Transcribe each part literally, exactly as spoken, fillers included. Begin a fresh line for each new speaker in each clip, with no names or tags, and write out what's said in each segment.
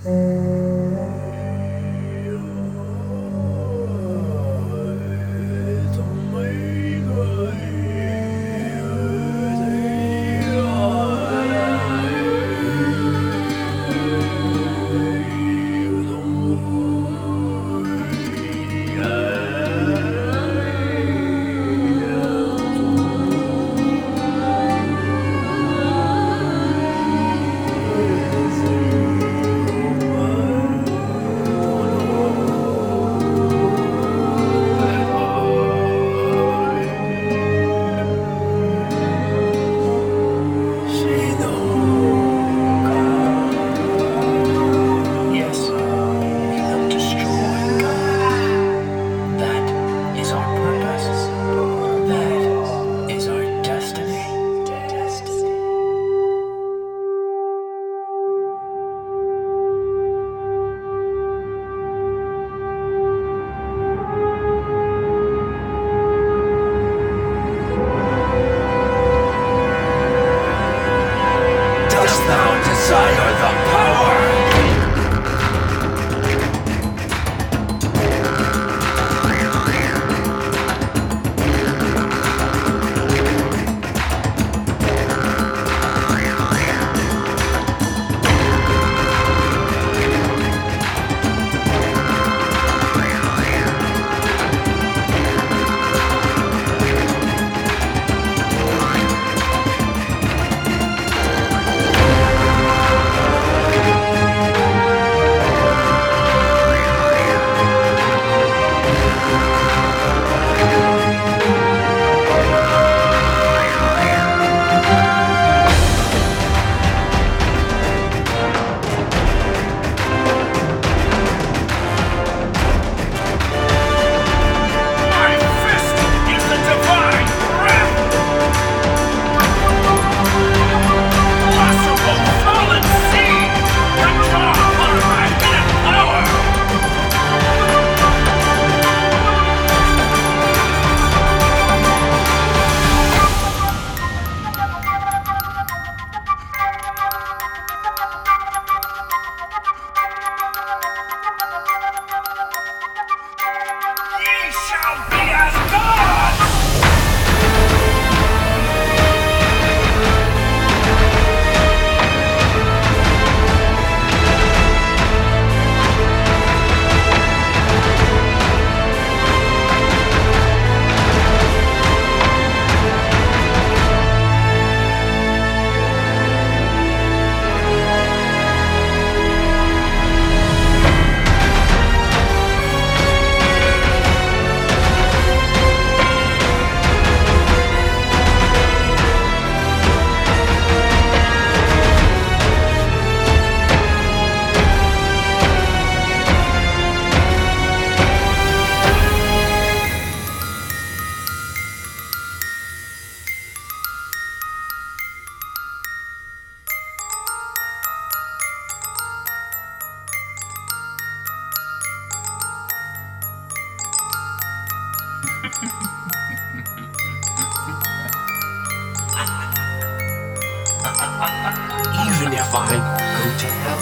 Even if I go to hell,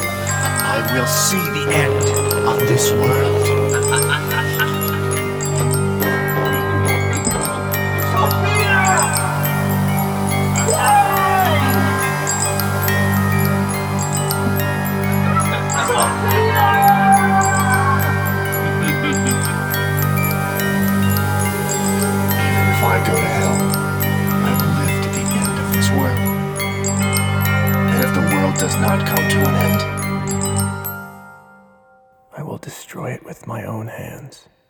I will see the end of this world. Even if I go to hell, I will live to the end of this world. And if the world does not come to an end, I will destroy it with my own hands.